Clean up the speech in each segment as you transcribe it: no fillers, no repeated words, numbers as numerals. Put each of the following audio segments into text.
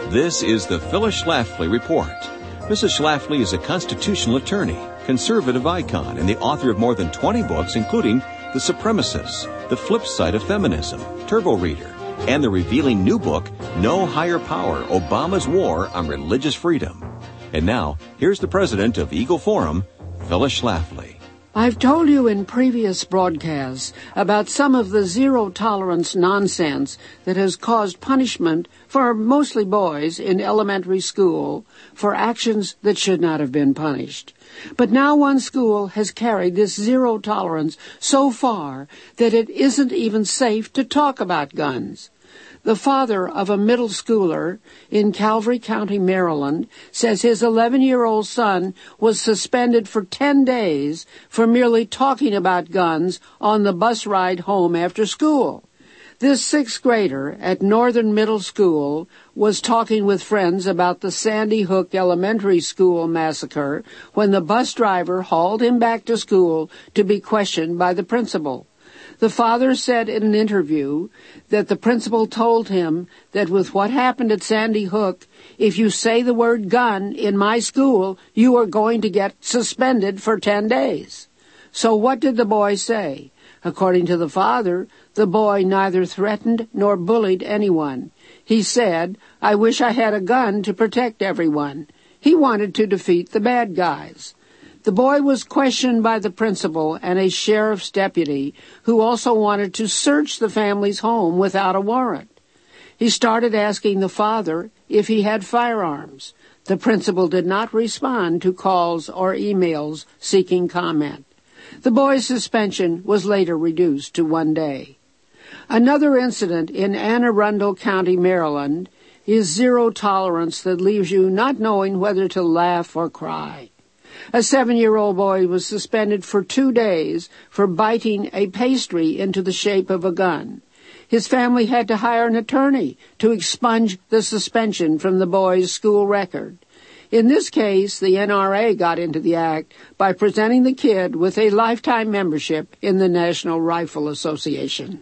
This is the Phyllis Schlafly Report. Mrs. Schlafly is a constitutional attorney, conservative icon, and the author of more than 20 books, including The Supremacists, The Flip Side of Feminism, Turbo Reader, and the revealing new book, No Higher Power, Obama's War on Religious Freedom. And now, here's the president of Eagle Forum, Phyllis Schlafly. I've told you in previous broadcasts about some of the zero-tolerance nonsense that has caused punishment for mostly boys in elementary school for actions that should not have been punished. But now one school has carried this zero tolerance so far that it isn't even safe to talk about guns. The father of a middle schooler in Calvary County, Maryland, says his 11-year-old son was suspended for 10 days for merely talking about guns on the bus ride home after school. This sixth grader at Northern Middle School was talking with friends about the Sandy Hook Elementary School massacre when the bus driver hauled him back to school to be questioned by the principal. The father said in an interview that the principal told him that with what happened at Sandy Hook, if you say the word gun in my school, you are going to get suspended for 10 days. So what did the boy say? According to the father, the boy neither threatened nor bullied anyone. He said, "I wish I had a gun to protect everyone." He wanted to defeat the bad guys. The boy was questioned by the principal and a sheriff's deputy who also wanted to search the family's home without a warrant. He started asking the father if he had firearms. The principal did not respond to calls or emails seeking comment. The boy's suspension was later reduced to 1 day. Another incident in Anne Arundel County, Maryland, is zero tolerance that leaves you not knowing whether to laugh or cry. A 7-year-old boy was suspended for 2 days for biting a pastry into the shape of a gun. His family had to hire an attorney to expunge the suspension from the boy's school record. In this case, the NRA got into the act by presenting the kid with a lifetime membership in the National Rifle Association.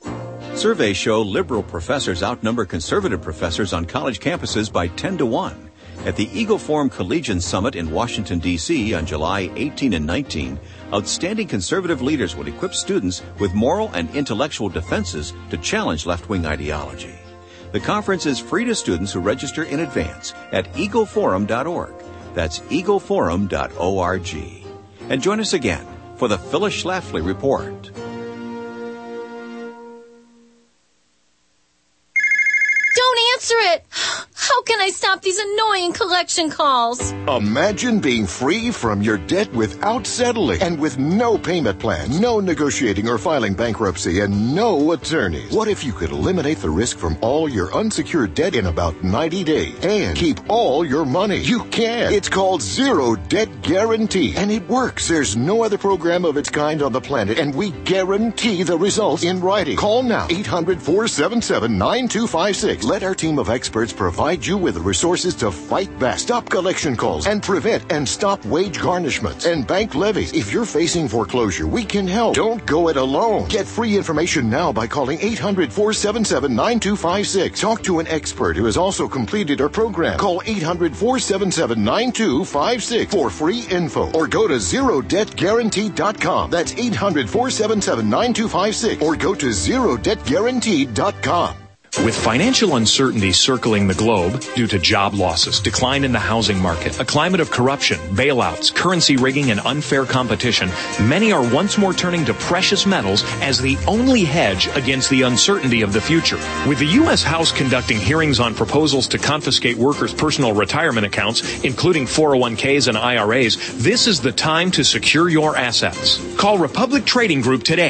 Surveys show liberal professors outnumber conservative professors on college campuses by 10 to 1. At the Eagle Forum Collegian Summit in Washington, D.C. on July 18 and 19, outstanding conservative leaders will equip students with moral and intellectual defenses to challenge left-wing ideology. The conference is free to students who register in advance at eagleforum.org. That's eagleforum.org. And join us again for the Phyllis Schlafly Report. Don't answer it! How can I stop these annoying collection calls? Imagine being free from your debt without settling and with no payment plan, no negotiating or filing bankruptcy, and no attorneys. What if you could eliminate the risk from all your unsecured debt in about 90 days and keep all your money? You can. It's called Zero Debt Guarantee, and it works. There's no other program of its kind on the planet, and we guarantee the results in writing. Call now, 800-477-9256. Let our team of experts provide you with the resources to fight back, stop collection calls, and prevent and stop wage garnishments and bank levies. If you're facing foreclosure, we can help. Don't go it alone. Get free information now by calling 800-477-9256. Talk to an expert who has also completed our program. Call 800-477-9256 for free info, or go to ZeroDebtGuarantee.com. That's 800-477-9256, or go to ZeroDebtGuarantee.com. With financial uncertainty circling the globe due to job losses, decline in the housing market, a climate of corruption, bailouts, currency rigging, and unfair competition, many are once more turning to precious metals as the only hedge against the uncertainty of the future. With the U.S. House conducting hearings on proposals to confiscate workers' personal retirement accounts, including 401ks and IRAs, this is the time to secure your assets. Call Republic Trading Group today,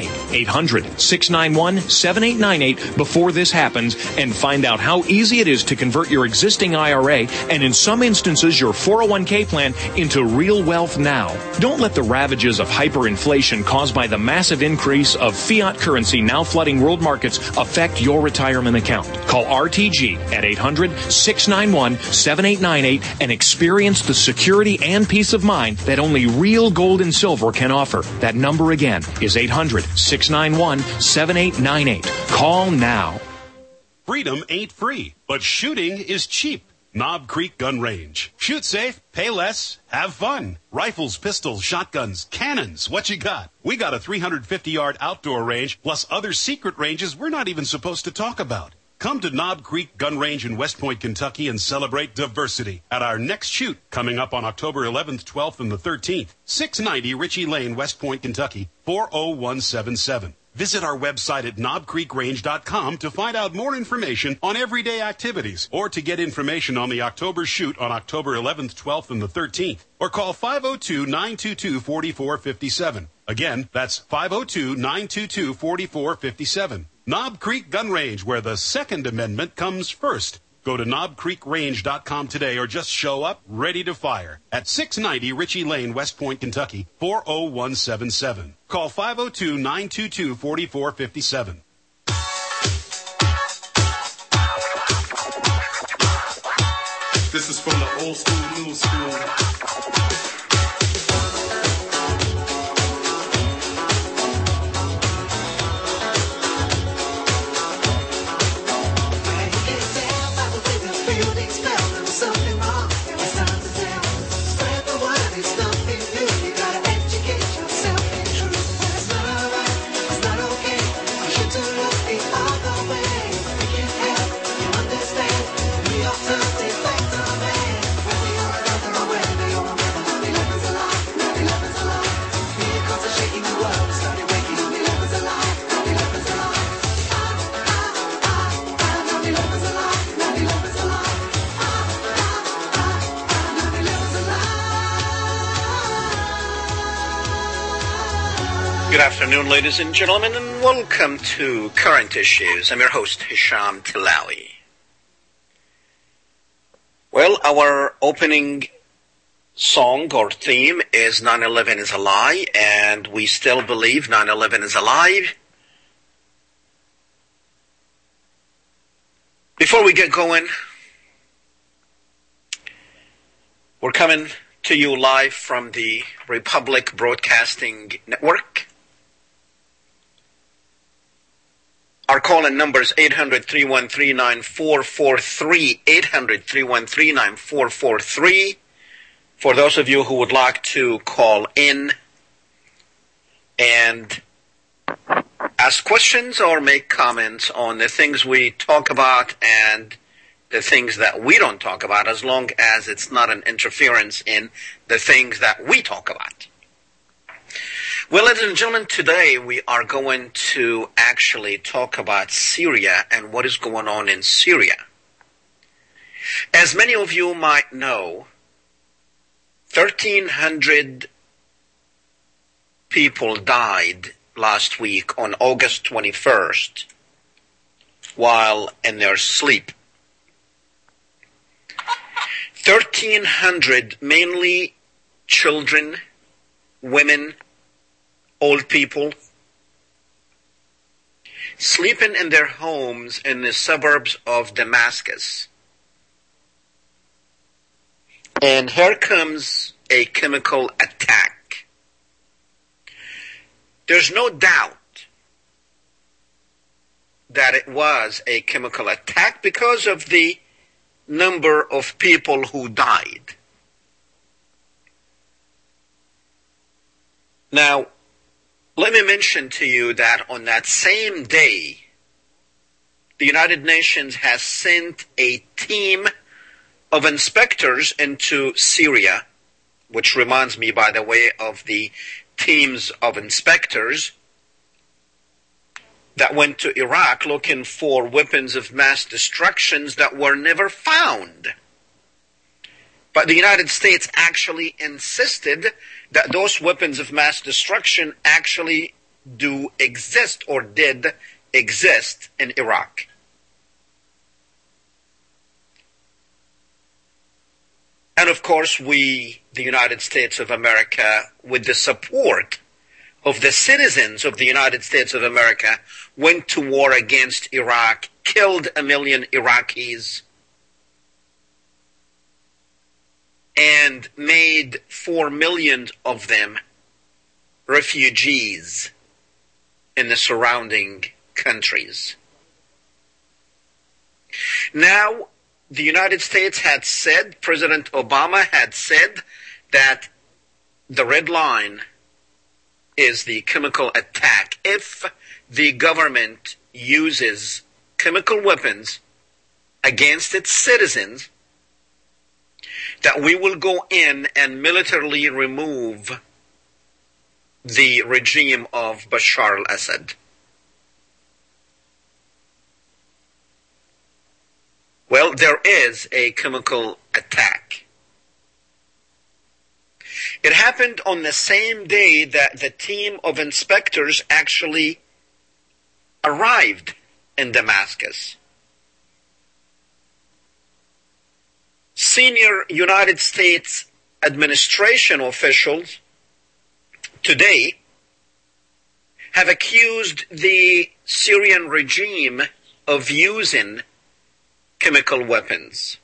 800-691-7898 before this happens, and find out how easy it is to convert your existing IRA and in some instances your 401k plan into real wealth now. Don't let the ravages of hyperinflation caused by the massive increase of fiat currency now flooding world markets affect your retirement account. Call RTG at 800-691-7898 and experience the security and peace of mind that only real gold and silver can offer. That number again is 800-691-7898. Call now. Freedom ain't free, but shooting is cheap. Knob Creek Gun Range. Shoot safe, pay less, have fun. Rifles, pistols, shotguns, cannons, what you got? We got a 350-yard outdoor range, plus other secret ranges we're not even supposed to talk about. Come to Knob Creek Gun Range in West Point, Kentucky, and celebrate diversity at our next shoot coming up on October 11th, 12th, and the 13th. 690 Ritchie Lane, West Point, Kentucky, 40177. Visit our website at knobcreekrange.com to find out more information on everyday activities or to get information on the October shoot on October 11th, 12th, and the 13th. Or call 502-922-4457. Again, that's 502-922-4457. Knob Creek Gun Range, where the Second Amendment comes first. Go to knobcreekrange.com today or just show up ready to fire at 690 Ritchie Lane, West Point, Kentucky, 40177. Call 502-922-4457. This is from the old school, new school. Good afternoon, ladies and gentlemen, and welcome to Current Issues. I'm your host, Hisham Tilawi. Well, our opening song or theme is 9/11 is a lie, and we still believe 9/11 is a lie. Before we get going, we're coming to you live from the Republic Broadcasting Network. Our call-in number is 800-313-9443, 800-313-9443. For those of you who would like to call in and ask questions or make comments on the things we talk about and the things that we don't talk about, as long as it's not an interference in the things that we talk about. Well, ladies and gentlemen, today we are going to actually talk about Syria and what is going on in Syria. As many of you might know, 1,300 people died last week on August 21st while in their sleep. 1,300, mainly children, women, old people, sleeping in their homes in the suburbs of Damascus. And here comes a chemical attack. There's no doubt that it was a chemical attack because of the number of people who died. Now, let me mention to you that on that same day, the United Nations has sent a team of inspectors into Syria, which reminds me, by the way, of the teams of inspectors that went to Iraq looking for weapons of mass destruction that were never found. But the United States actually insisted that those weapons of mass destruction actually do exist or did exist in Iraq. And of course, we, the United States of America, with the support of the citizens of the United States of America, went to war against Iraq, killed 1 million Iraqis, and made 4 million of them refugees in the surrounding countries. Now, the United States had said, President Obama had said that the red line is the chemical attack. If the government uses chemical weapons against its citizens, that we will go in and militarily remove the regime of Bashar al-Assad. Well, there is a chemical attack. It happened on the same day that the team of inspectors actually arrived in Damascus. Senior United States administration officials today have accused the Syrian regime of using chemical weapons.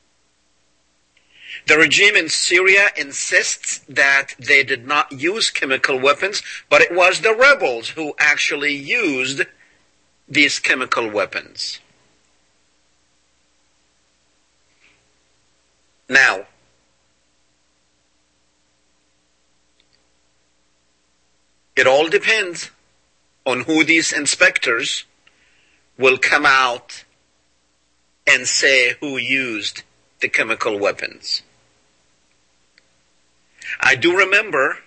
The regime in Syria insists that they did not use chemical weapons, but it was the rebels who actually used these chemical weapons. Now, it all depends on who these inspectors will come out and say who used the chemical weapons. I do remember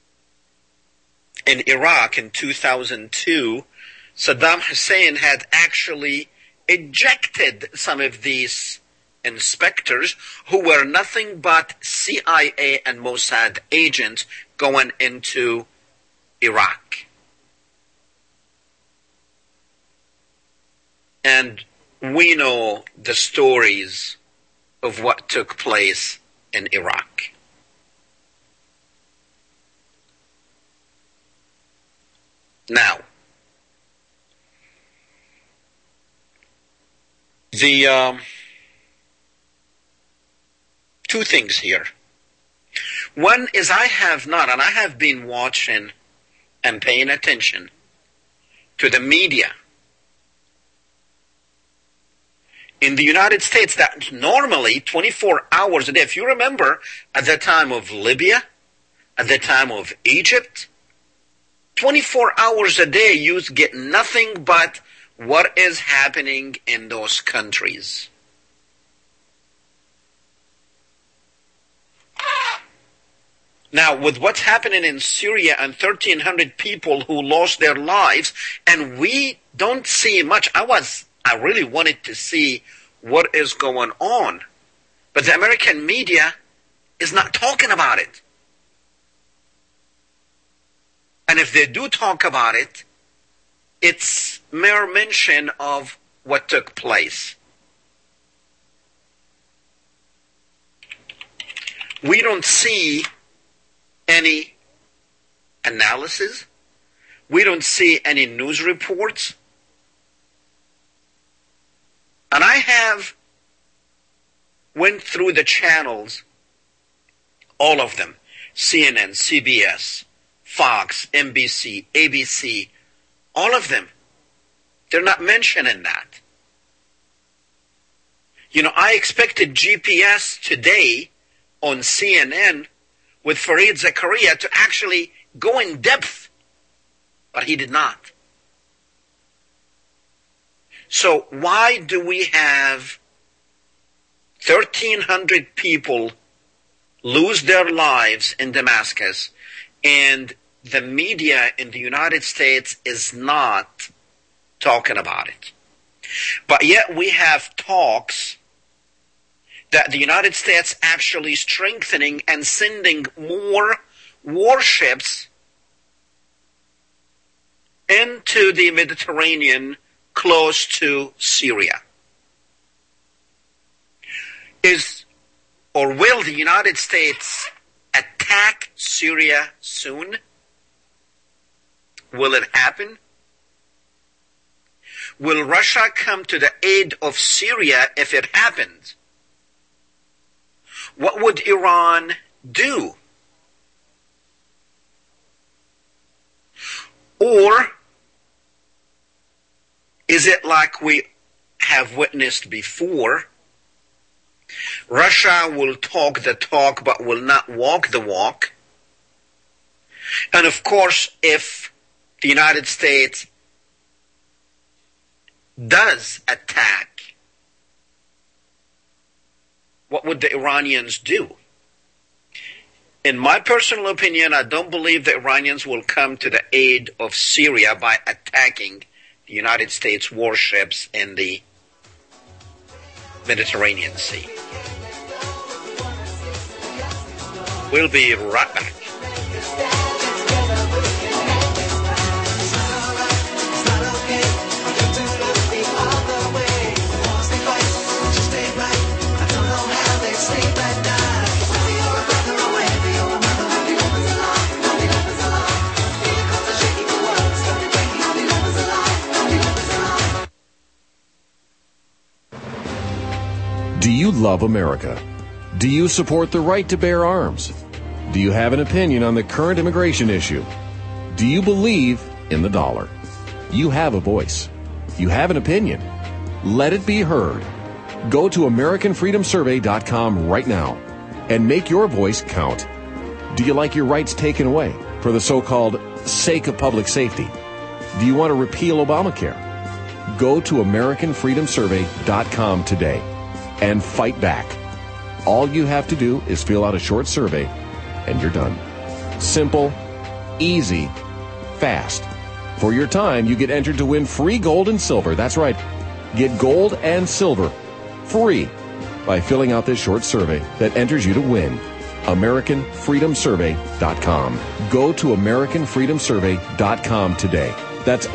in Iraq in 2002, Saddam Hussein had actually ejected some of these inspectors who were nothing but CIA and Mossad agents going into Iraq. And we know the stories of what took place in Iraq. Now, the two things here. One is I have been watching and paying attention to the media in the United States that normally 24 hours a day, if you remember, at the time of Libya, at the time of Egypt, 24 hours a day you get nothing but what is happening in those countries. Now, with what's happening in Syria and 1,300 people who lost their lives, and we don't see much. I really wanted to see what is going on. But the American media is not talking about it. And if they do talk about it, it's mere mention of what took place. We don't see any analysis. We don't see any news reports. And I have went through the channels, all of them, CNN, CBS, Fox, NBC, ABC, all of them. They're not mentioning that. You know, I expected GPS today on CNN with Fareed Zakaria to actually go in depth, but he did not. So why do we have 1,300 people lose their lives in Damascus, and the media in the United States is not talking about it? But yet we have talks that the United States actually strengthening and sending more warships into the Mediterranean close to Syria. Will the United States attack Syria soon? Will it happen? Will Russia come to the aid of Syria if it happens? What would Iran do? Or is it like we have witnessed before. Russia will talk the talk but will not walk the walk. And of course, if the United States does attack, what would the Iranians do? In my personal opinion, I don't believe the Iranians will come to the aid of Syria by attacking the United States warships in the Mediterranean Sea. We'll be right back. Do you love America? Do you support the right to bear arms? Do you have an opinion on the current immigration issue? Do you believe in the dollar? You have a voice. You have an opinion. Let it be heard. Go to AmericanFreedomSurvey.com right now and make your voice count. Do you like your rights taken away for the so-called sake of public safety? Do you want to repeal Obamacare? Go to AmericanFreedomSurvey.com today and fight back. All you have to do is fill out a short survey and you're done. Simple, easy, fast. For your time, you get entered to win free gold and silver. That's right. Get gold and silver free by filling out this short survey that enters you to win. AmericanFreedomSurvey.com. Go to AmericanFreedomSurvey.com today. That's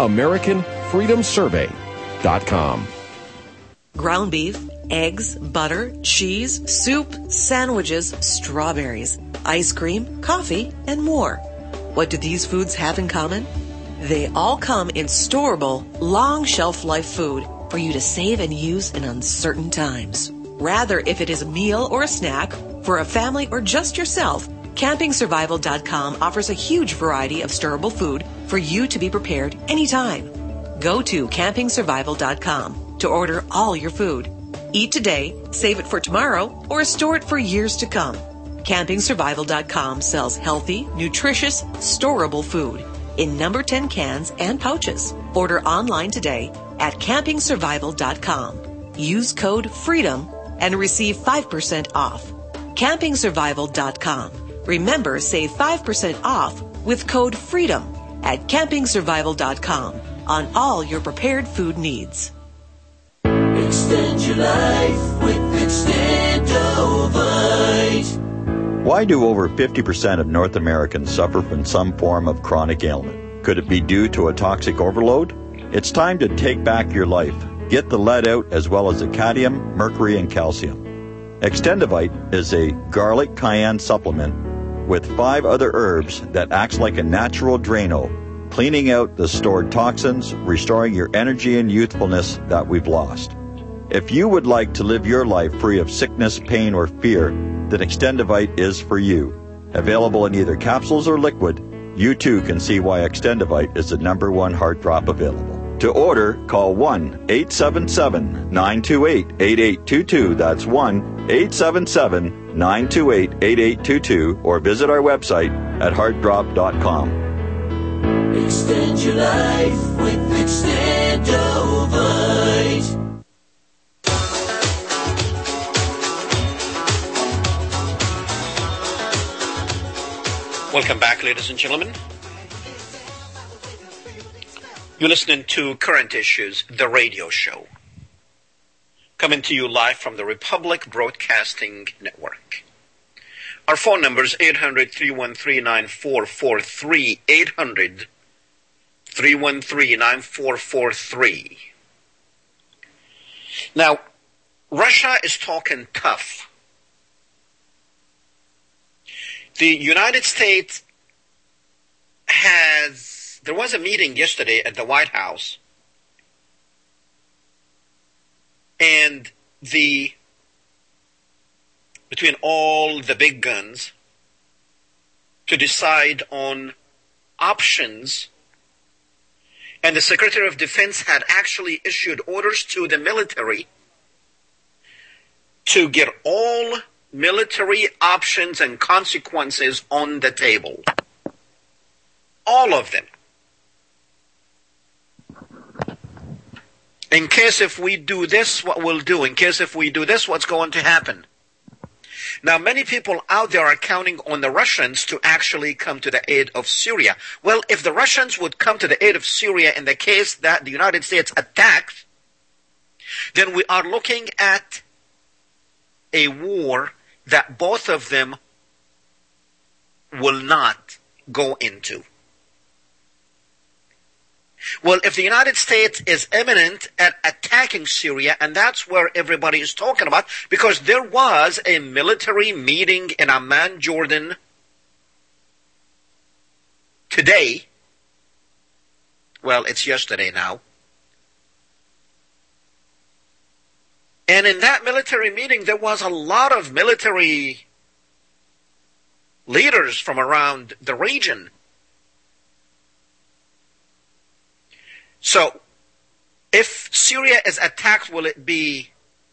AmericanFreedomSurvey.com. Ground beef, eggs, butter, cheese, soup, sandwiches, strawberries, ice cream, coffee, and more. What do these foods have in common? They all come in storable, long shelf life food for you to save and use in uncertain times. Rather, if it is a meal or a snack for a family or just yourself, CampingSurvival.com offers a huge variety of storable food for you to be prepared anytime. Go to CampingSurvival.com to order all your food. Eat today, save it for tomorrow, or store it for years to come. CampingSurvival.com sells healthy, nutritious, storable food in number 10 cans and pouches. Order online today at CampingSurvival.com. Use code FREEDOM and receive 5% off. CampingSurvival.com. Remember, save 5% off with code FREEDOM at CampingSurvival.com on all your prepared food needs. Extend your life with Extendovite. Why do over 50% of North Americans suffer from some form of chronic ailment? Could it be due to a toxic overload? It's time to take back your life. Get the lead out as well as the cadmium, mercury, and calcium. Extendovite is a garlic cayenne supplement with 5 other herbs that acts like a natural Drano, cleaning out the stored toxins, restoring your energy and youthfulness that we've lost. If you would like to live your life free of sickness, pain, or fear, then Extendovite is for you. Available in either capsules or liquid, you too can see why Extendovite is the #1 heart drop available. To order, call 1-877-928-8822. That's 1-877-928-8822, or visit our website at heartdrop.com. Extend your life with Extendovite. Welcome back, ladies and gentlemen. You're listening to Current Issues, the radio show, coming to you live from the Republic Broadcasting Network. Our phone number is 800-313-9443, 800-313-9443. Now, Russia is talking tough. The United States there was a meeting yesterday at the White House, and between all the big guns to decide on options And the Secretary of Defense had actually issued orders to the military to get all military options and consequences on the table. All of them. In case if we do this, what we'll do. In case if we do this, what's going to happen. Now, many people out there are counting on the Russians to actually come to the aid of Syria. Well, if the Russians would come to the aid of Syria in the case that the United States attacked, then we are looking at a war that both of them will not go into. Well, if the United States is imminent at attacking Syria, and that's where everybody is talking about, because there was a military meeting in Amman, Jordan, today. Well, it's yesterday now. And in that military meeting, there was a lot of military leaders from around the region. So, if Syria is attacked, will it be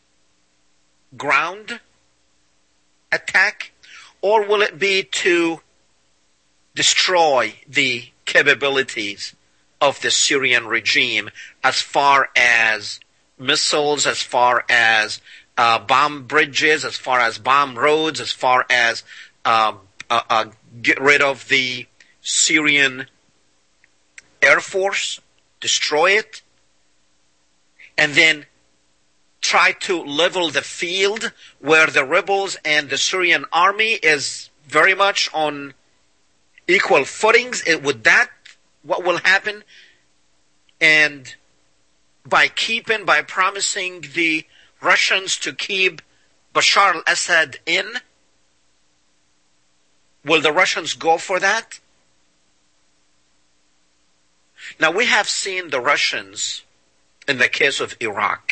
ground attack, or will it be to destroy the capabilities of the Syrian regime as far as missiles, as far as bomb bridges, as far as bomb roads, as far as get rid of the Syrian Air Force? Destroy it, and then try to level the field where the rebels and the Syrian army is very much on equal footings. Would that what will happen? And by promising the Russians to keep Bashar al-Assad in, will the Russians go for that? Now, we have seen the Russians in the case of Iraq.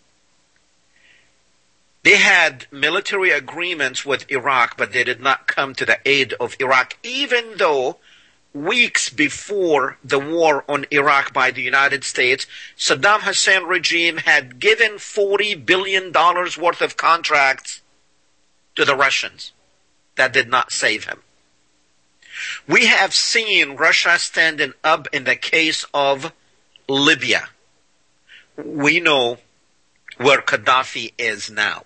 They had military agreements with Iraq, but they did not come to the aid of Iraq, even though weeks before the war on Iraq by the United States, Saddam Hussein regime had given $40 billion worth of contracts to the Russians. That did not save him. We have seen Russia standing up in the case of Libya. We know where Gaddafi is now.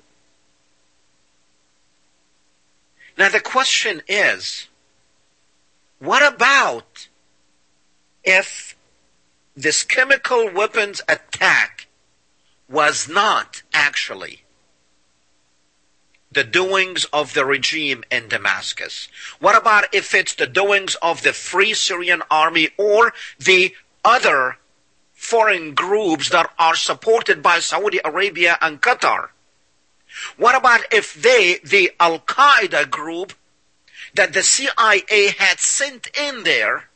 Now the question is, what about if this chemical weapons attack was not actually the doings of the regime in Damascus? What about if it's the doings of the Free Syrian Army or the other foreign groups that are supported by Saudi Arabia and Qatar? What about if they, the Al-Qaeda group that the CIA had sent in there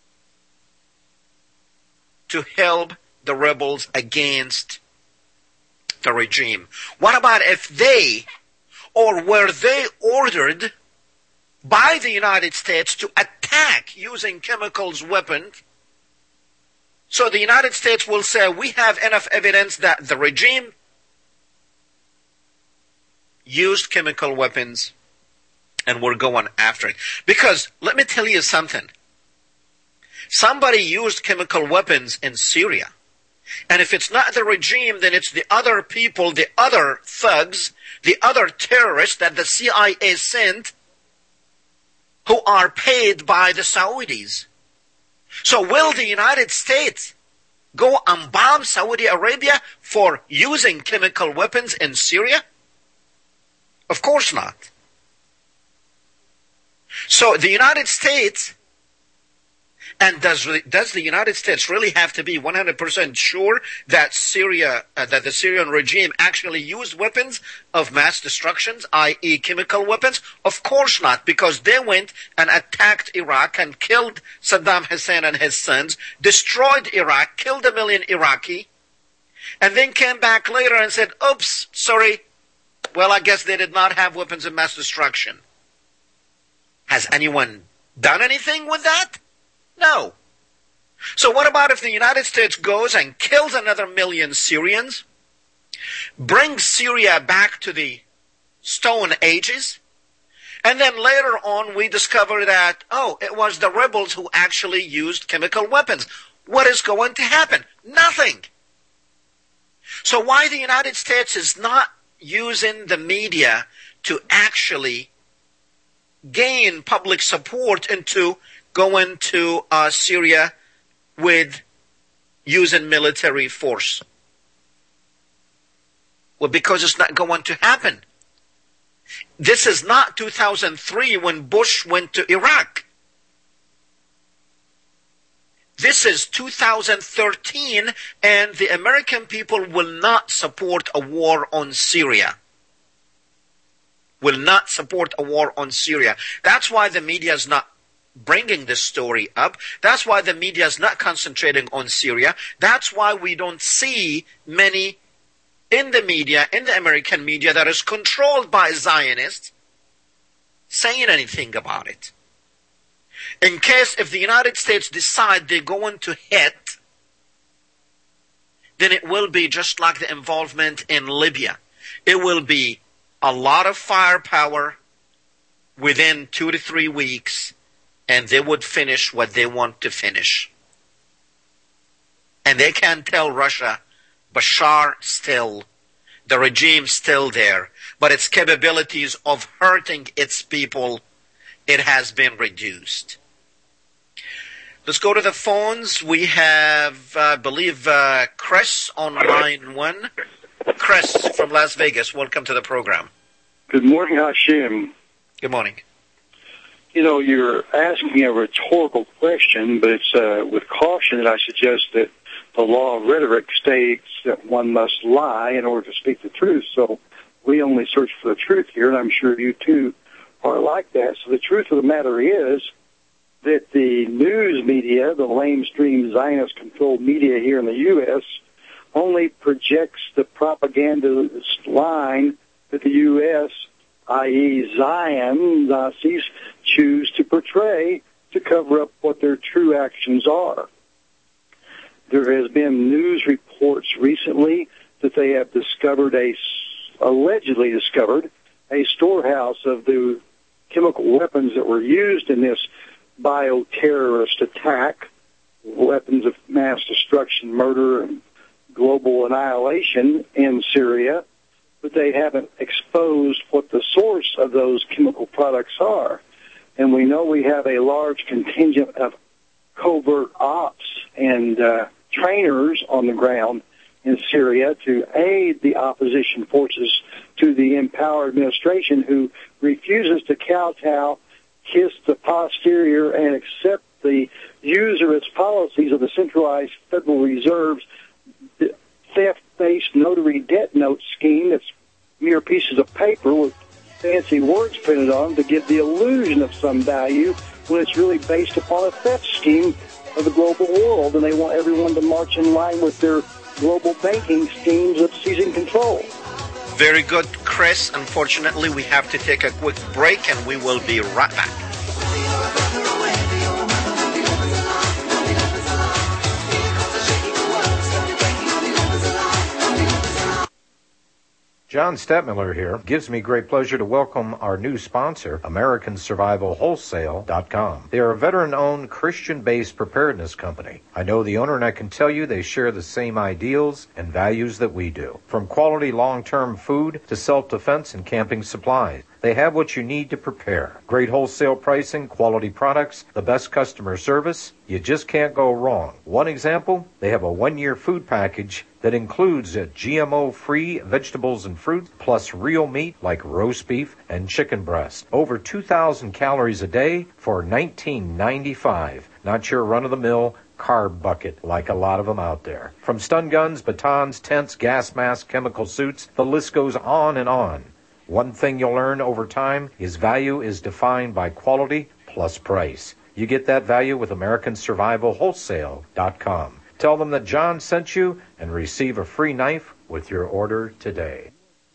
to help the rebels against the regime? What about if they, or were they ordered by the United States to attack using chemicals weapons? So the United States will say, we have enough evidence that the regime used chemical weapons and we're going after it. Because let me tell you something. Somebody used chemical weapons in Syria. And if it's not the regime, then it's the other people, the other thugs, the other terrorists that the CIA sent who are paid by the Saudis. So will the United States go and bomb Saudi Arabia for using chemical weapons in Syria? Of course not. So the United States, and does the United States really have to be 100% sure that that the Syrian regime actually used weapons of mass destruction, i.e. chemical weapons? Of course not, because they went and attacked Iraq and killed Saddam Hussein and his sons, destroyed Iraq, killed 1 million Iraqi, and then came back later and said, oops, sorry, well, I guess they did not have weapons of mass destruction. Has anyone done anything with that? No. So what about if the United States goes and kills another million Syrians, brings Syria back to the Stone Ages, and then later on we discover that, it was the rebels who actually used chemical weapons? What is going to happen? Nothing. So why the United States is not using the media to actually gain public support into going to Syria with using military force? Well, because it's not going to happen. This is not 2003 when Bush went to Iraq. This is 2013, and the American people will not support a war on Syria. Will not support a war on Syria. That's why the media is not bringing this story up. That's why the media is not concentrating on Syria. That's why we don't see many in the media, in the American media that is controlled by Zionists, saying anything about it. In case if the United States decide they're going to hit, then it will be just like the involvement in Libya. It will be a lot of firepower within 2 to 3 weeks, and they would finish what they want to finish. And they can tell Russia, Bashar still, the regime still there, but its capabilities of hurting its people, it has been reduced. Let's go to the phones. We have, I believe, Chris on line 1. Chris from Las Vegas, welcome to the program. Good morning, Hashem. Good morning. You know, you're asking a rhetorical question, but it's with caution that I suggest that the law of rhetoric states that one must lie in order to speak the truth. So we only search for the truth here, and I'm sure you too are like that. So the truth of the matter is that the news media, the lamestream Zionist-controlled media here in the U.S., only projects the propagandist line that the U.S., i.e. Zion, Nazis, choose to portray to cover up what their true actions are. There has been news reports recently that they have allegedly discovered a storehouse of the chemical weapons that were used in this bioterrorist attack, weapons of mass destruction, murder, and global annihilation in Syria, but they haven't exposed what the source of those chemical products are. And we know we have a large contingent of covert ops and trainers on the ground in Syria to aid the opposition forces to the in power administration, who refuses to kowtow, kiss the posterior, and accept the usurious policies of the centralized Federal Reserve's theft-based notary debt note scheme that's mere pieces of paper with fancy words printed on to give the illusion of some value when it's really based upon a theft scheme of the global world, and they want everyone to march in line with their global banking schemes of seizing control. Very good, Chris. Unfortunately, we have to take a quick break, and we will be right back. John Stettmiller here. Gives me great pleasure to welcome our new sponsor, AmericanSurvivalWholesale.com. They are a veteran-owned, Christian-based preparedness company. I know the owner, and I can tell you they share the same ideals and values that we do. From quality long-term food to self-defense and camping supplies, they have what you need to prepare. Great wholesale pricing, quality products, the best customer service. You just can't go wrong. One example, they have a 1-year food package that includes GMO-free vegetables and fruit, plus real meat like roast beef and chicken breast. Over 2,000 calories a day for $19.95. Not your run-of-the-mill carb bucket like a lot of them out there. From stun guns, batons, tents, gas masks, chemical suits, the list goes on and on. One thing you'll learn over time is value is defined by quality plus price. You get that value with AmericanSurvivalWholesale.com. Tell them that John sent you and receive a free knife with your order today.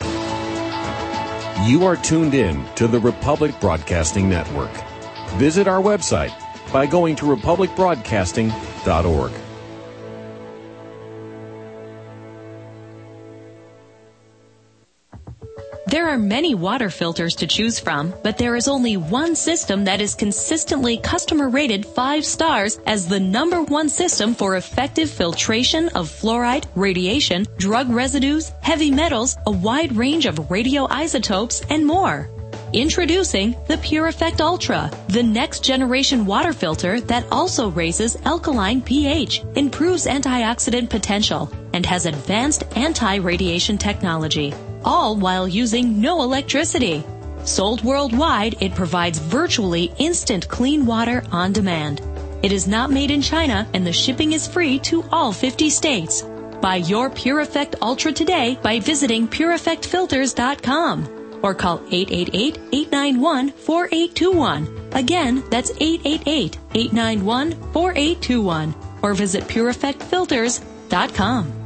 You are tuned in to the Republic Broadcasting Network. Visit our website by going to republicbroadcasting.com. purefectfilters.org. There are many water filters to choose from, but there is only one system that is consistently customer rated 5 stars as the #1 system for effective filtration of fluoride, radiation, drug residues, heavy metals, a wide range of radioisotopes, and more. Introducing the PureEffect Ultra, the next generation water filter that also raises alkaline pH, improves antioxidant potential, and has advanced anti-radiation technology, all while using no electricity. Sold worldwide, it provides virtually instant clean water on demand. It is not made in China, and the shipping is free to all 50 states. Buy your PureEffect Ultra today by visiting purefectfilters.com. or call 888-891-4821. Again, that's 888-891-4821. Or visit purefectfilters.com.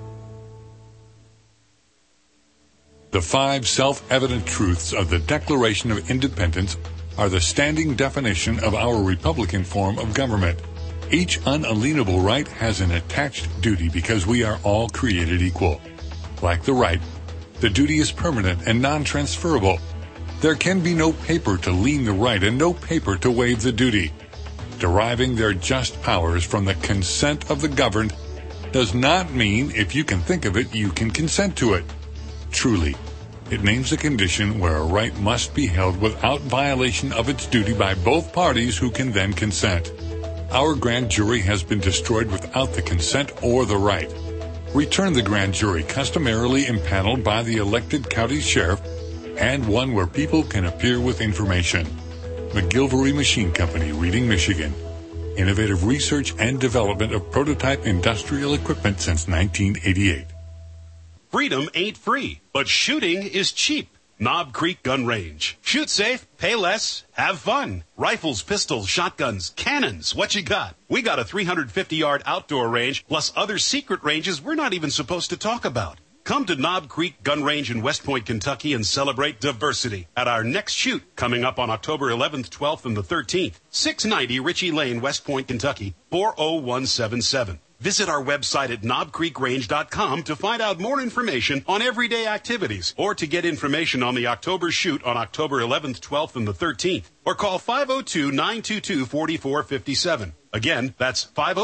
The 5 self-evident truths of the Declaration of Independence are the standing definition of our Republican form of government. Each unalienable right has an attached duty because we are all created equal. Like the right, the duty is permanent and non-transferable. There can be no paper to lien the right and no paper to waive the duty. Deriving their just powers from the consent of the governed does not mean if you can think of it, you can consent to it. Truly, it names a condition where a right must be held without violation of its duty by both parties who can then consent. Our grand jury has been destroyed without the consent or the right. Return the grand jury customarily impaneled by the elected county sheriff and one where people can appear with information. McGilvery Machine Company, Reading, Michigan. Innovative research and development of prototype industrial equipment since 1988. Freedom ain't free, but shooting is cheap. Knob Creek Gun Range. Shoot safe, pay less, have fun. Rifles, pistols, shotguns, cannons, what you got? We got a 350-yard outdoor range, plus other secret ranges we're not even supposed to talk about. Come to Knob Creek Gun Range in West Point, Kentucky, and celebrate diversity at our next shoot coming up on October 11th, 12th, and the 13th. 690 Ritchie Lane, West Point, Kentucky, 40177. Visit our website at knobcreekrange.com to find out more information on everyday activities or to get information on the October shoot on October 11th, 12th, and the 13th. Or call 502-922-4457. Again, that's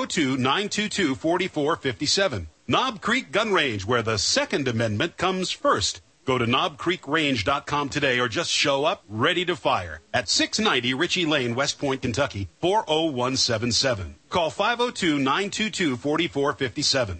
502-922-4457. Knob Creek Gun Range, where the Second Amendment comes first. Go to knobcreekrange.com today or just show up ready to fire at 690 Ritchie Lane, West Point, Kentucky, 40177. Call 502-922-4457.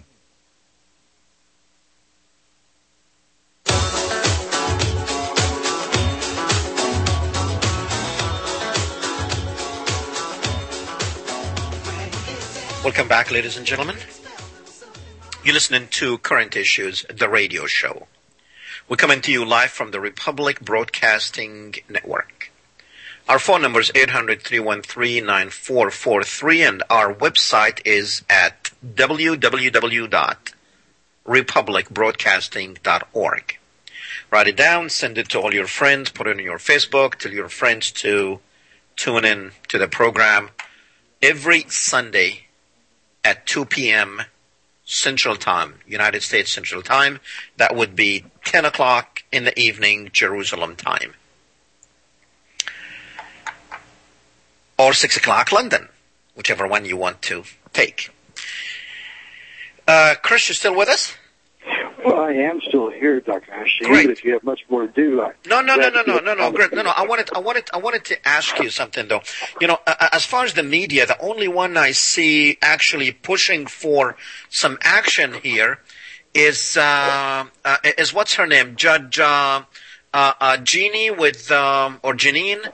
Welcome back, ladies and gentlemen. You're listening to Current Issues, the radio show. We're coming to you live from the Republic Broadcasting Network. Our phone number is 800-313-9443, and our website is at www.republicbroadcasting.org. Write it down, send it to all your friends, put it on your Facebook, tell your friends to tune in to the program every Sunday at 2 p.m. Central Time, United States Central Time. That would be 10 o'clock in the evening, Jerusalem time. Or 6 o'clock London, whichever one you want to take. Chris, you still with us? Well, I am still here, Dr. Ashley. Great. Even if you have much more to do. No. Great. No. I wanted to ask you something though. You know, as far as the media, the only one I see actually pushing for some action here is what's her name, Judge Jeannie with or Janine.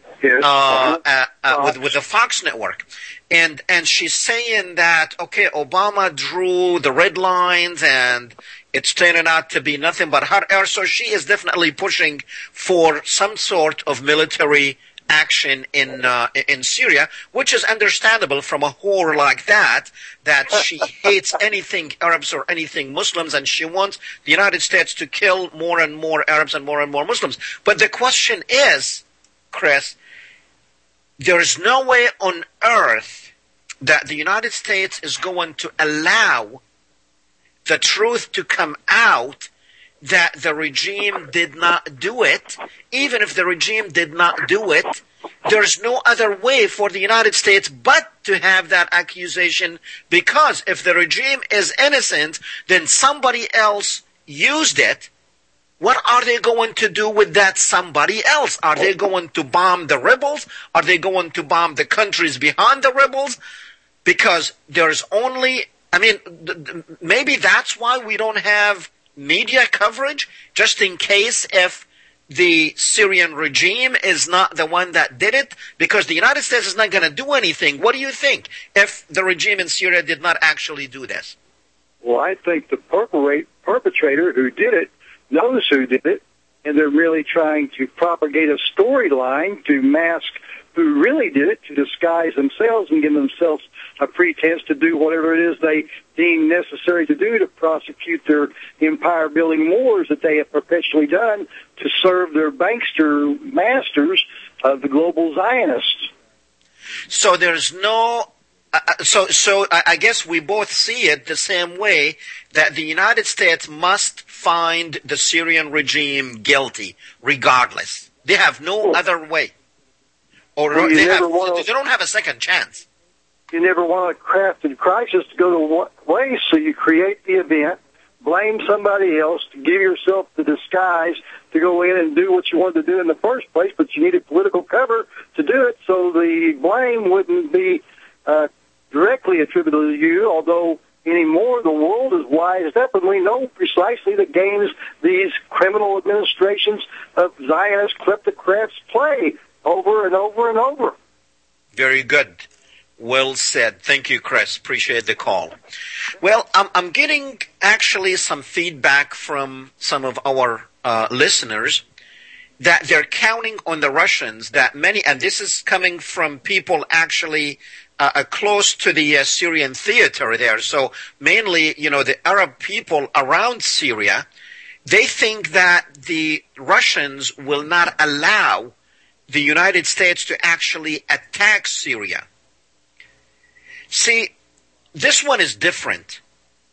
Yes. With the Fox network. And she's saying that, okay, Obama drew the red lines and it's turning out to be nothing but hot air. So she is definitely pushing for some sort of military action in Syria, which is understandable from a whore like that she hates anything Arabs or anything Muslims, and she wants the United States to kill more and more Arabs and more Muslims. But the question is, Chris, there is no way on earth that the United States is going to allow the truth to come out that the regime did not do it. Even if the regime did not do it, there's no other way for the United States but to have that accusation, because if the regime is innocent, then somebody else used it. What are they going to do with that somebody else? Are they going to bomb the rebels? Are they going to bomb the countries behind the rebels? Because there's only, maybe that's why we don't have media coverage, just in case if the Syrian regime is not the one that did it, because the United States is not going to do anything. What do you think if the regime in Syria did not actually do this? Well, I think the perpetrator who did it knows who did it, and they're really trying to propagate a storyline to mask who really did it, to disguise themselves and give themselves a pretense to do whatever it is they deem necessary to do to prosecute their empire-building wars that they have perpetually done to serve their bankster masters of the global Zionists. So there's no... So I guess we both see it the same way, that the United States must find the Syrian regime guilty, regardless. They have no other way. Or they don't have a second chance. You never want a crafted crisis to go to waste, so you create the event, blame somebody else to give yourself the disguise to go in and do what you wanted to do in the first place, but you needed political cover to do it, so the blame wouldn't be directly attributable to you, although anymore the world is wised up and we know precisely the games these criminal administrations of Zionist kleptocrats play over and over and over. Very good. Well said. Thank you, Chris. Appreciate the call. Well, I'm getting actually some feedback from some of our listeners that they're counting on the Russians, that many, and this is coming from people actually close to the Syrian theater there. So mainly, the Arab people around Syria, they think that the Russians will not allow the United States to actually attack Syria. See, this one is different.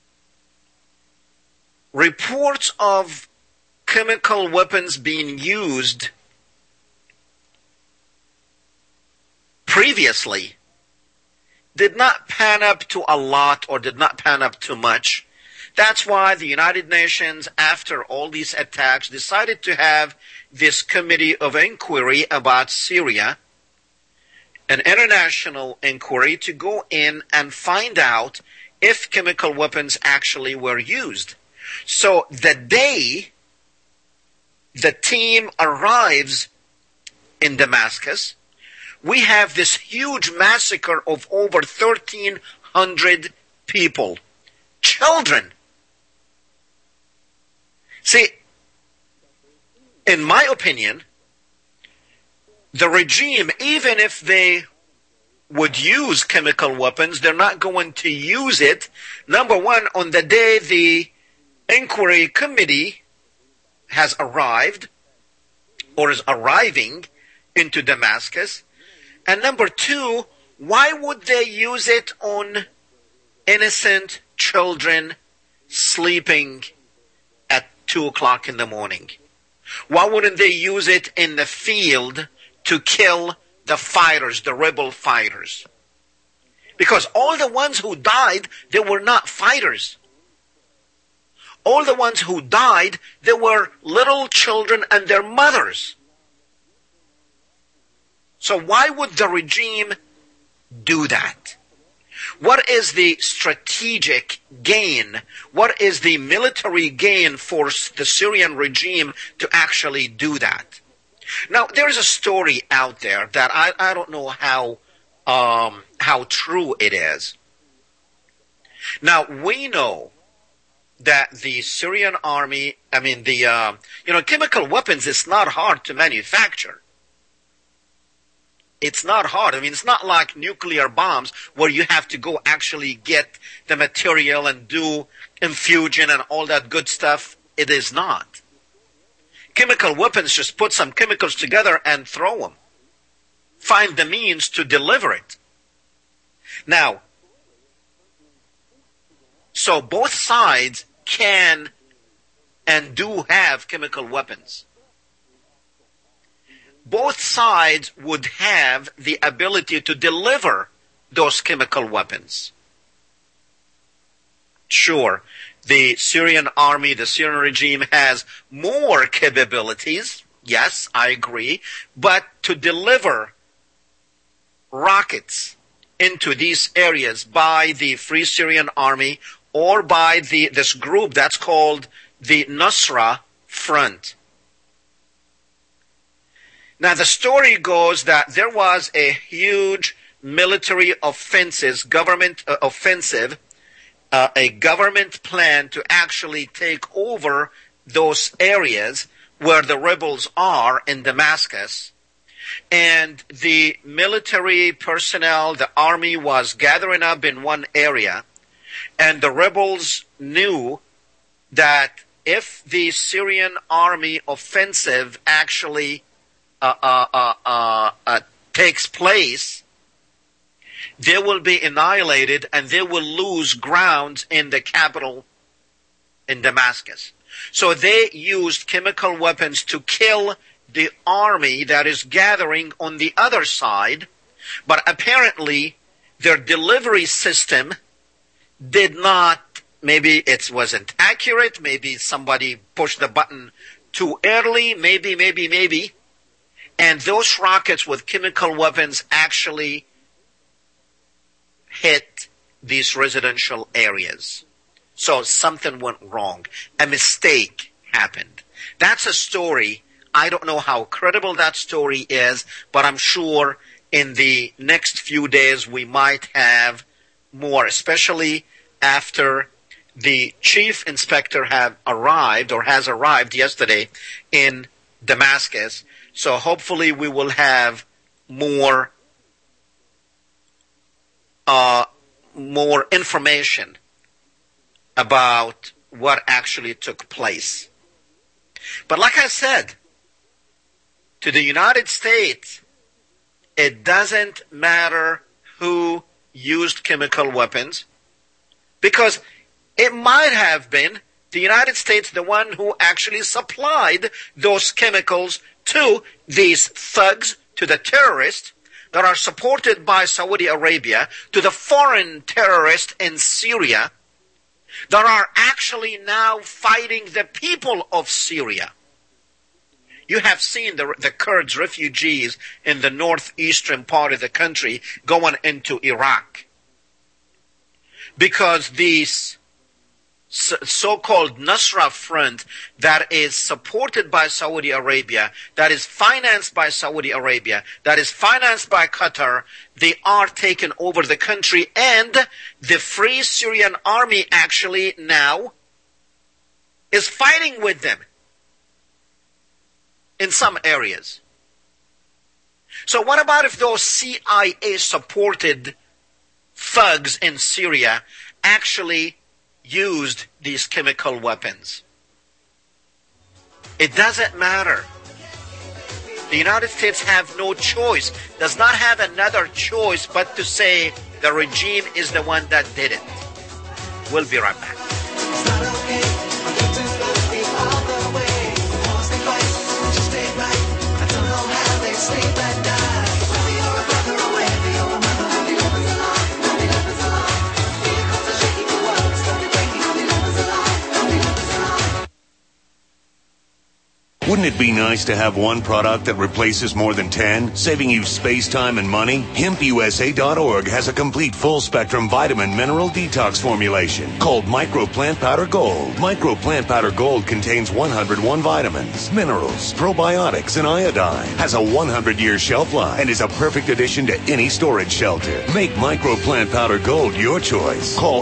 Reports of chemical weapons being used previously did not pan up to a lot or did not pan up too much. That's why the United Nations, after all these attacks, decided to have this committee of inquiry about Syria, an international inquiry to go in and find out if chemical weapons actually were used. So the day the team arrives in Damascus, we have this huge massacre of over 1,300 people, children. See, in my opinion, the regime, even if they would use chemical weapons, they're not going to use it. Number one, on the day the inquiry committee has arrived or is arriving into Damascus. And number two, why would they use it on innocent children sleeping at 2 o'clock in the morning? Why wouldn't they use it in the field to kill the fighters, the rebel fighters? Because all the ones who died, they were not fighters. All the ones who died, they were little children and their mothers. So why would the regime do that? What is the strategic gain? What is the military gain for the Syrian regime to actually do that? Now, there is a story out there that I don't know how true it is. Now, we know that the Syrian army, chemical weapons is not hard to manufacture. It's not hard. It's not like nuclear bombs where you have to go actually get the material and do infusion and all that good stuff. It is not. Chemical weapons, just put some chemicals together and throw them. Find the means to deliver it. Now, so both sides can and do have chemical weapons. Both sides would have the ability to deliver those chemical weapons. Sure, the Syrian army, the Syrian regime has more capabilities. Yes, I agree. But to deliver rockets into these areas by the Free Syrian Army or by this group that's called the Nusra Front. Now, the story goes that there was a huge military government offensive, a government plan to actually take over those areas where the rebels are in Damascus. And the military personnel, the army, was gathering up in one area. And the rebels knew that if the Syrian army offensive actually takes place, they will be annihilated and they will lose ground in the capital in Damascus. So they used chemical weapons to kill the army that is gathering on the other side, but apparently their delivery system did not, maybe it wasn't accurate, maybe somebody pushed the button too early, maybe. And those rockets with chemical weapons actually hit these residential areas. So something went wrong. A mistake happened. That's a story. I don't know how credible that story is, but I'm sure in the next few days we might have more, especially after the chief inspector has arrived yesterday in Damascus. So hopefully we will have more information about what actually took place. But like I said, to the United States, it doesn't matter who used chemical weapons, because it might have been the United States the one who actually supplied those chemicals to these thugs, to the terrorists that are supported by Saudi Arabia, to the foreign terrorists in Syria that are actually now fighting the people of Syria. You have seen the Kurds, refugees in the northeastern part of the country going into Iraq. Because these so-called Nusra Front that is supported by Saudi Arabia, that is financed by Saudi Arabia, that is financed by Qatar, they are taking over the country, and the Free Syrian Army actually now is fighting with them in some areas. So what about if those CIA-supported thugs in Syria actually used these chemical weapons? It doesn't matter. The United States have no choice, does not have another choice but to say the regime is the one that did it. We'll be right back. Wouldn't it be nice to have one product that replaces more than 10, saving you space, time, and money? HempUSA.org has a complete full-spectrum vitamin mineral detox formulation called Micro Plant Powder Gold. Micro Plant Powder Gold contains 101 vitamins, minerals, probiotics, and iodine. Has a 100-year shelf life and is a perfect addition to any storage shelter. Make Micro Plant Powder Gold your choice. Call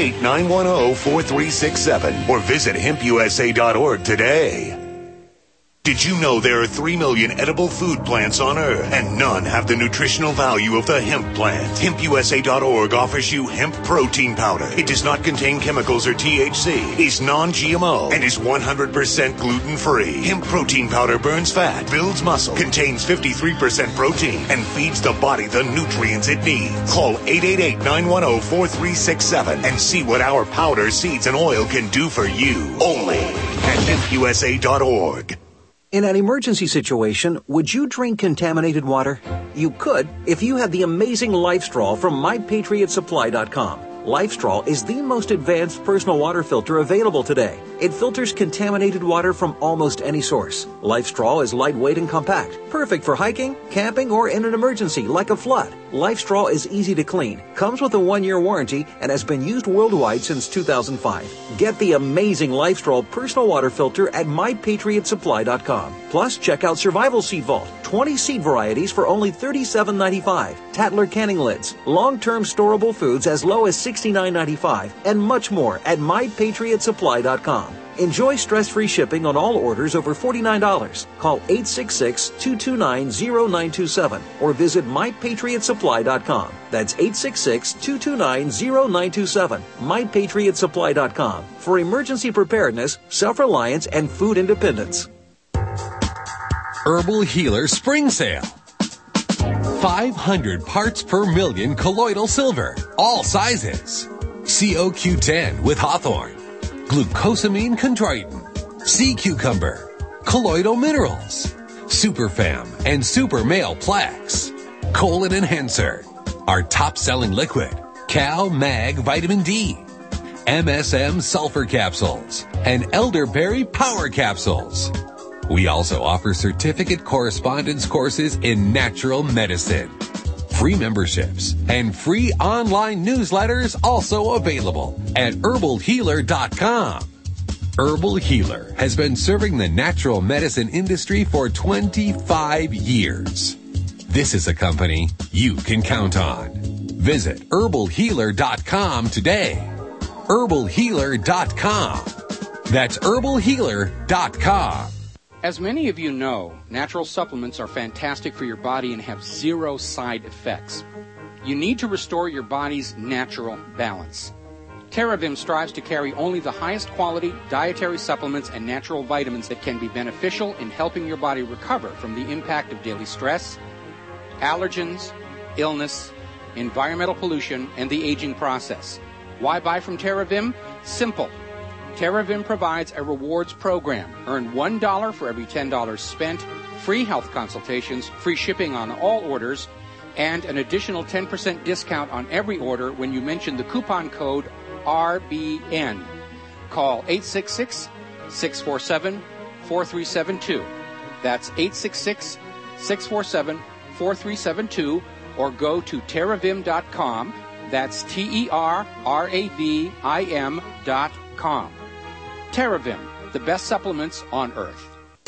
888-910-4367 or visit HempUSA.org today. Did you know there are 3 million edible food plants on Earth, and none have the nutritional value of the hemp plant? HempUSA.org offers you hemp protein powder. It does not contain chemicals or THC, is non-GMO, and is 100% gluten-free. Hemp protein powder burns fat, builds muscle, contains 53% protein, and feeds the body the nutrients it needs. Call 888-910-4367 and see what our powder, seeds, and oil can do for you. Only at HempUSA.org. In an emergency situation, would you drink contaminated water? You could if you had the amazing LifeStraw from MyPatriotSupply.com. LifeStraw is the most advanced personal water filter available today. It filters contaminated water from almost any source. LifeStraw is lightweight and compact, perfect for hiking, camping, or in an emergency like a flood. LifeStraw is easy to clean, comes with a 1-year warranty, and has been used worldwide since 2005. Get the amazing LifeStraw personal water filter at MyPatriotSupply.com. Plus, check out Survival Seed Vault, 20 seed varieties for only $37.95, Tatler canning lids, long-term storable foods as low as $69.95, and much more at MyPatriotSupply.com. Enjoy stress-free shipping on all orders over $49. Call 866-229-0927 or visit MyPatriotSupply.com. That's 866-229-0927. MyPatriotSupply.com for emergency preparedness, self-reliance, and food independence. Herbal Healer Spring Sale. 500 parts per million colloidal silver, all sizes. COQ10 with hawthorn, glucosamine chondroitin, sea cucumber, colloidal minerals, Superfam and Super Male Plex, colon enhancer, our top-selling liquid, Cal Mag Vitamin D, MSM sulfur capsules, and elderberry power capsules. We also offer certificate correspondence courses in natural medicine. Free memberships and free online newsletters also available at herbalhealer.com. Herbal Healer has been serving the natural medicine industry for 25 years. This is a company you can count on. Visit herbalhealer.com today. herbalhealer.com. That's herbalhealer.com. As many of you know, natural supplements are fantastic for your body and have zero side effects. You need to restore your body's natural balance. TerraVim strives to carry only the highest quality dietary supplements and natural vitamins that can be beneficial in helping your body recover from the impact of daily stress, allergens, illness, environmental pollution, and the aging process. Why buy from TerraVim? Simple. TerraVim provides a rewards program. Earn $1 for every $10 spent, free health consultations, free shipping on all orders, and an additional 10% discount on every order when you mention the coupon code RBN. Call 866-647-4372. That's 866-647-4372, or go to terravim.com. That's TerraVim.com. TerraVim, the best supplements on earth.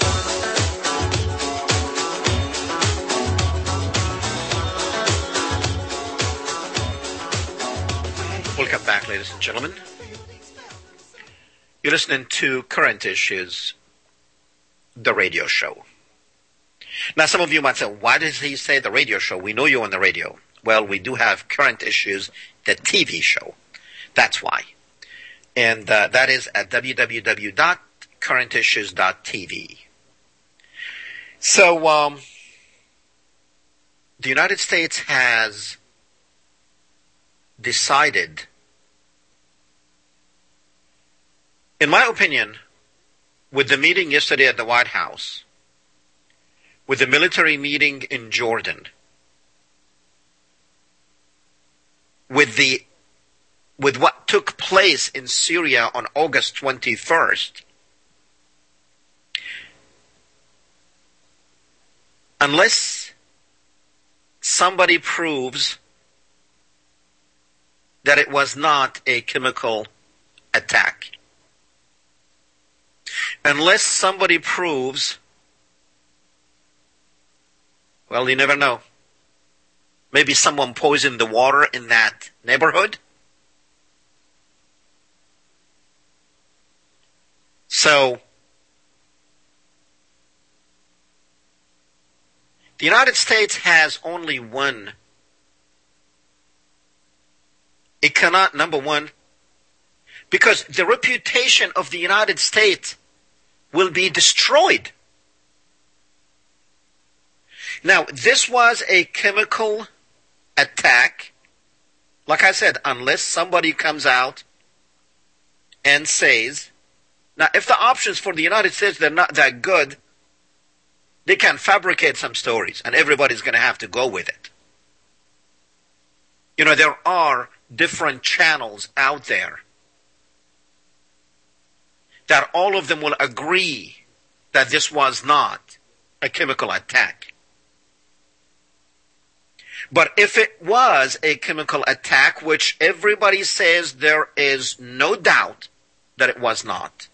Welcome back, ladies and gentlemen. You're listening to Current Issues, the radio show. Now, some of you might say, why does he say the radio show? We know you're on the radio. Well, we do have Current Issues, the TV show. That's why. And that is at www.currentissues.tv. So, the United States has decided, in my opinion, with the meeting yesterday at the White House, with the military meeting in Jordan, with what took place in Syria on August 21st, unless somebody proves that it was not a chemical attack, unless somebody proves, well, you never know. Maybe someone poisoned the water in that neighborhood. So, The United States has only one. It cannot, number one, because the reputation of the United States will be destroyed. Now, this was a chemical attack. Like I said, unless somebody comes out and says, now if the options for the United States, they're not that good, they can fabricate some stories and everybody's going to have to go with it. You know, there are different channels out there that all of them will agree that this was not a chemical attack. But if it was a chemical attack, which everybody says there is no doubt that it was not,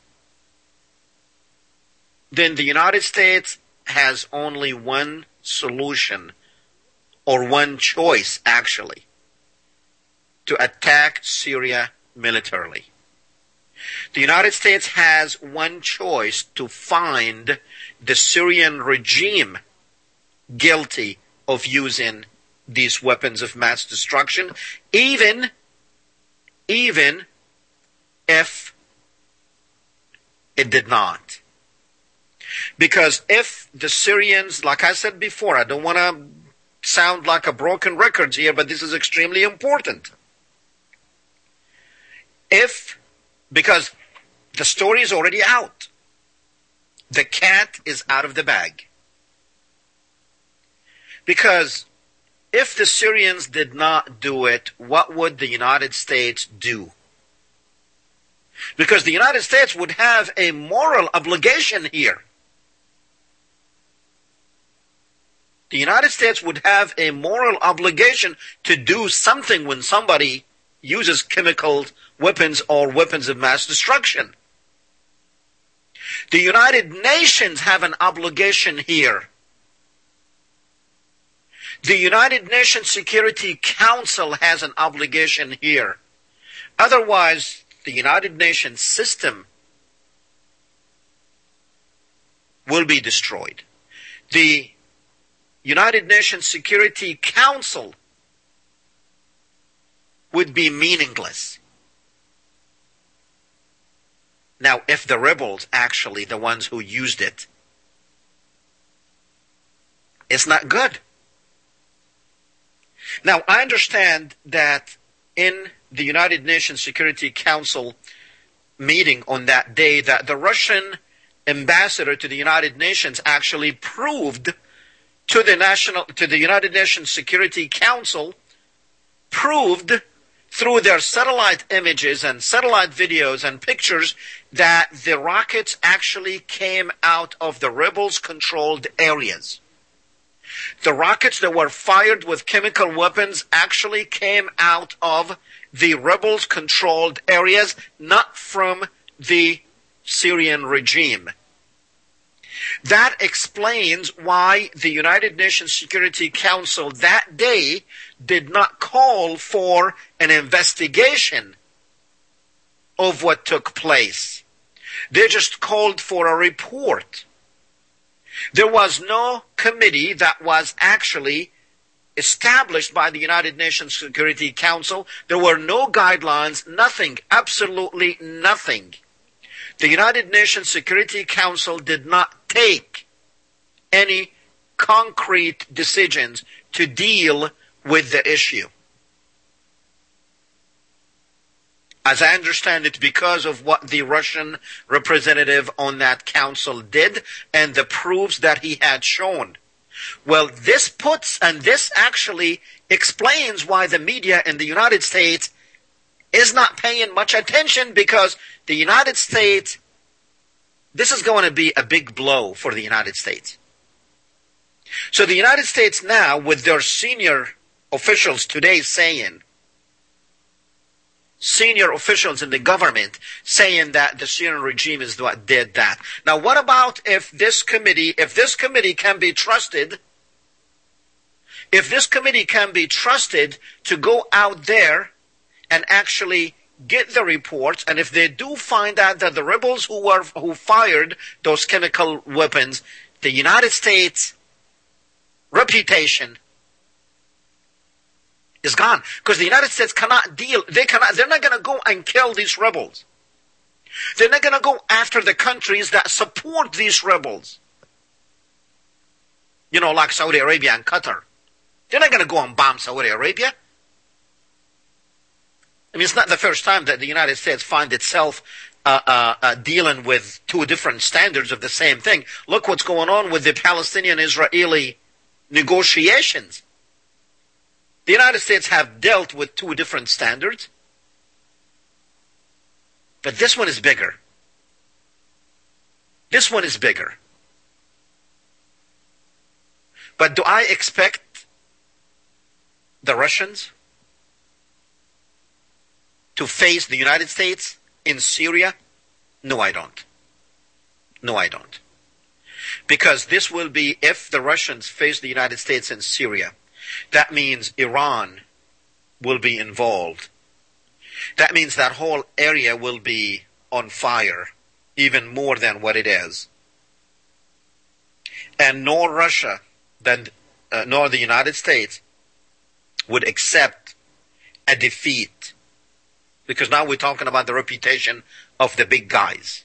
then the United States has only one solution, or one choice actually, to attack Syria militarily. The United States has one choice: to find the Syrian regime guilty of using these weapons of mass destruction, even if it did not. Because if the Syrians, like I said before, I don't want to sound like a broken record here, but this is extremely important. Because the story is already out. The cat is out of the bag. Because if the Syrians did not do it, what would the United States do? Because the United States would have a moral obligation here. The United States would have a moral obligation to do something when somebody uses chemical weapons or weapons of mass destruction. The United Nations have an obligation here. The United Nations Security Council has an obligation here. Otherwise, the United Nations system will be destroyed. The United Nations Security Council would be meaningless. Now, if the rebels, actually the ones who used it, it's not good. Now, I understand that in the United Nations Security Council meeting on that day, that the Russian ambassador to the United Nations actually proved to the United Nations Security Council, proved through their satellite images and satellite videos and pictures that the rockets actually came out of the rebels-controlled areas. The rockets that were fired with chemical weapons actually came out of the rebels-controlled areas, not from the Syrian regime. That explains why the United Nations Security Council that day did not call for an investigation of what took place. They just called for a report. There was no committee that was actually established by the United Nations Security Council. There were no guidelines, nothing, absolutely nothing. The United Nations Security Council did not take any concrete decisions to deal with the issue. As I understand it, because of what the Russian representative on that council did and the proofs that he had shown. Well, this actually explains why the media in the United States is not paying much attention, because the United States, this is going to be a big blow for the United States. So the United States now, with their senior officials today saying, senior officials in the government saying that the Syrian regime is what did that. Now, what about if this committee can be trusted, to go out there and actually get the reports, and if they do find out that the rebels who fired those chemical weapons, the United States reputation is gone, because the United States cannot deal. They're not going to go and kill these rebels. They're not going to go after the countries that support these rebels. You know, like Saudi Arabia and Qatar. They're not going to go and bomb Saudi Arabia. I mean, it's not the first time that the United States finds itself dealing with two different standards of the same thing. Look what's going on with the Palestinian-Israeli negotiations. The United States have dealt with two different standards. But this one is bigger. This one is bigger. But do I expect the Russians to face the United States in Syria? No, I don't. No, I don't. Because this will be, if the Russians face the United States in Syria, that means Iran will be involved. That means that whole area will be on fire, even more than what it is. And nor Russia, nor the United States would accept a defeat. Because now we're talking about the reputation of the big guys.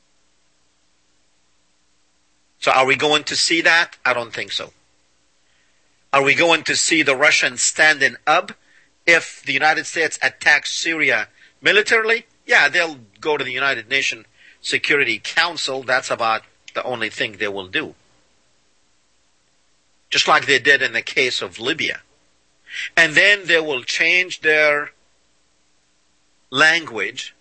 So are we going to see that? I don't think so. Are we going to see the Russians standing up if the United States attacks Syria militarily? Yeah, they'll go to the United Nations Security Council. That's about the only thing they will do. Just like they did in the case of Libya. And then they will change their language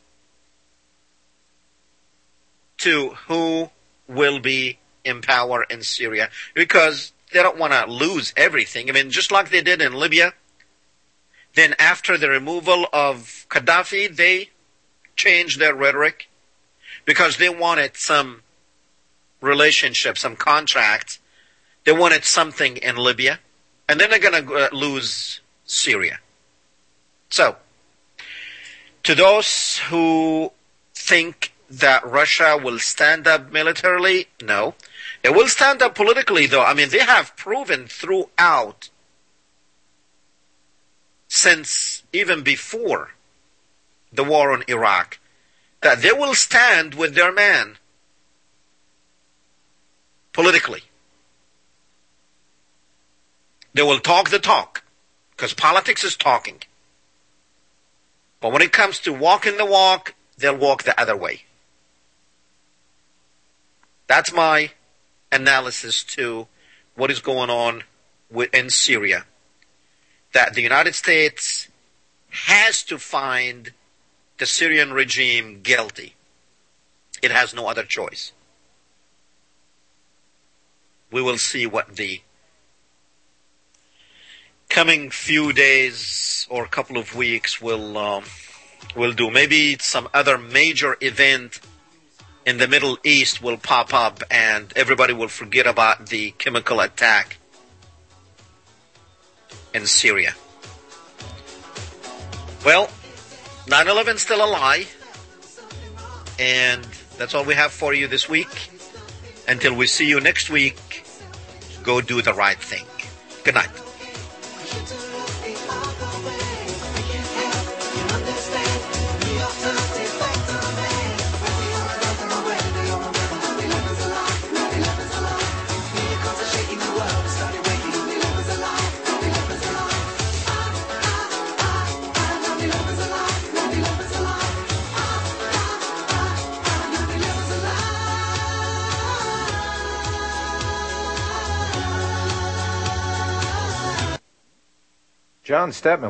to who will be in power in Syria, because they don't want to lose everything. I mean, just like they did in Libya, then after the removal of Gaddafi, they changed their rhetoric because they wanted some relationship, some contracts. They wanted something in Libya, and then they're going to lose Syria. So, to those who think that Russia will stand up militarily, no. It will stand up politically, though. I mean, they have proven throughout, since even before the war on Iraq, that they will stand with their man politically. They will talk the talk, because politics is talking. But when it comes to walking the walk, they'll walk the other way. That's my analysis to what is going on in Syria. That the United States has to find the Syrian regime guilty. It has no other choice. We will see what the coming few days or couple of weeks will do. Maybe some other major event in the Middle East will pop up and everybody will forget about the chemical attack in Syria. Well, 9/11 is still a lie, and that's all we have for you this week. Until we see you next week, go do the right thing. Good night. John Stedman